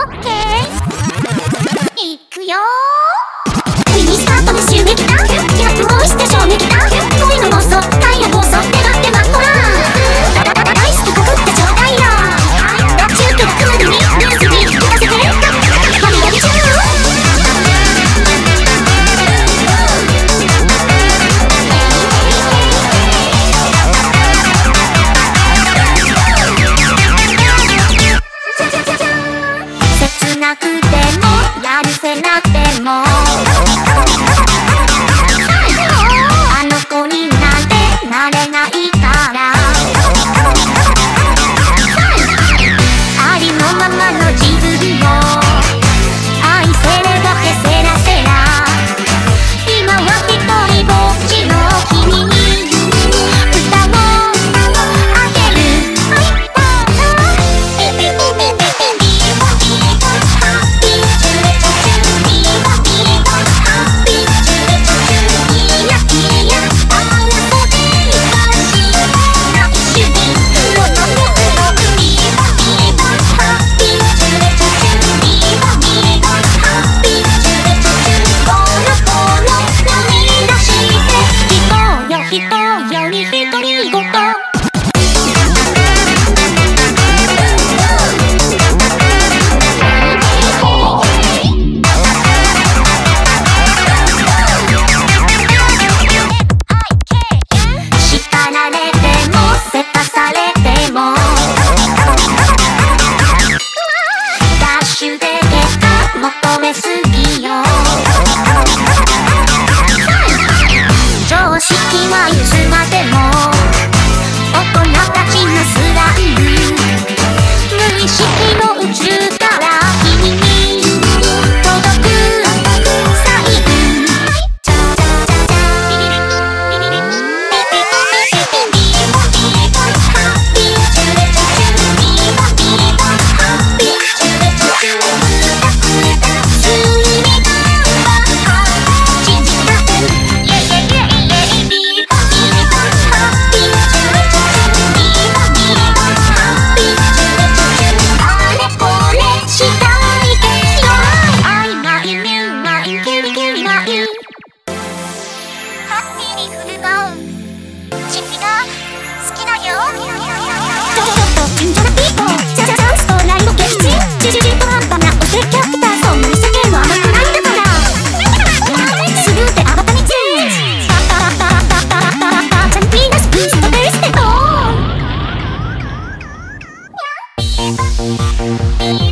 ッケーいくよー。ミニスカートで襲撃だ。逆をして衝撃だ。恋の妄想タイヤ暴走願って待っとらん。大好き告ってちょうだいよ。中継がクールにニュースに聞かせてファミリー中切なくてもやるせなくてもあの子になんてなれないからありのままの自分を愛せればけせらせら今は一人ぼっちの君に歌をあげる。求めすぎよ常識は譲すまでも大人たちのスラング無意識の宇宙から君に届くサイン。 Thank you.